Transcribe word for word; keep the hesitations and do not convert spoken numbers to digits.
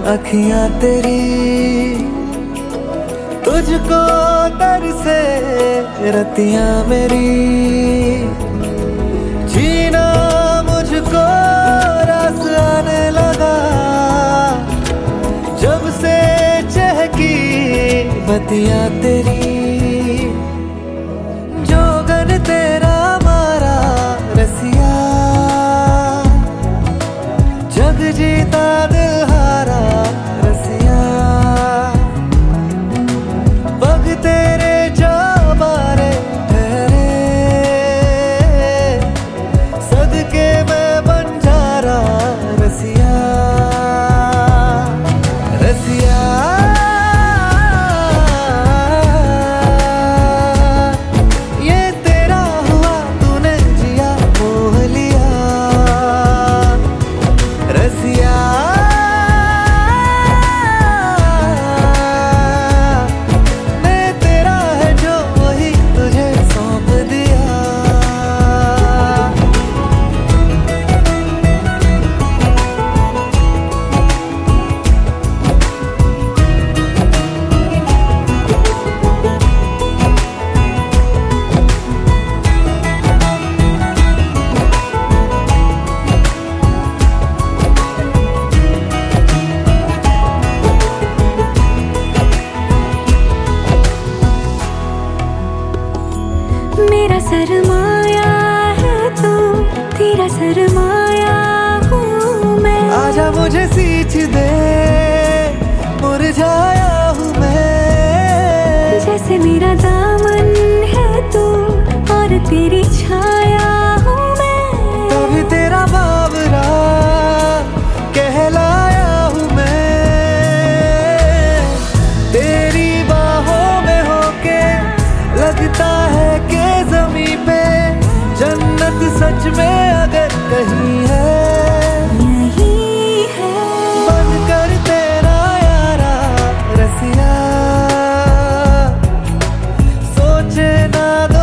अखियां तेरी तुझको तरसे रतियां मेरी, जीना मुझको रास आने लगा जब से चहकी बतियां तेरी। जोगन तेरा मारा रसिया, जग जीता दिल हारा रसिया, पग तेरे जा बारे ठहरे, सदके मैं बंजारा रसिया रसिया। ये तेरा हुआ तूने जिया मोह लिया रसिया। मैं तेरा है जो वही तुझे सौंप दिया। मेरा सरमाया है तू, तेरा सरमाया हूँ मैं। आजा मुझे सींच दे, मुरझाया हूँ मैं। जैसे मेरा दामन है तू और तेरी छाया हूँ मैं। तभी तेरा बाबरा कहलाया हूँ मैं। तेरी बाहों में होके लगता है कि ज़मीं पे जन्नत सच में अगर कहीं है, यही है। बन कर तेरा यारा रसिया, सोचे ना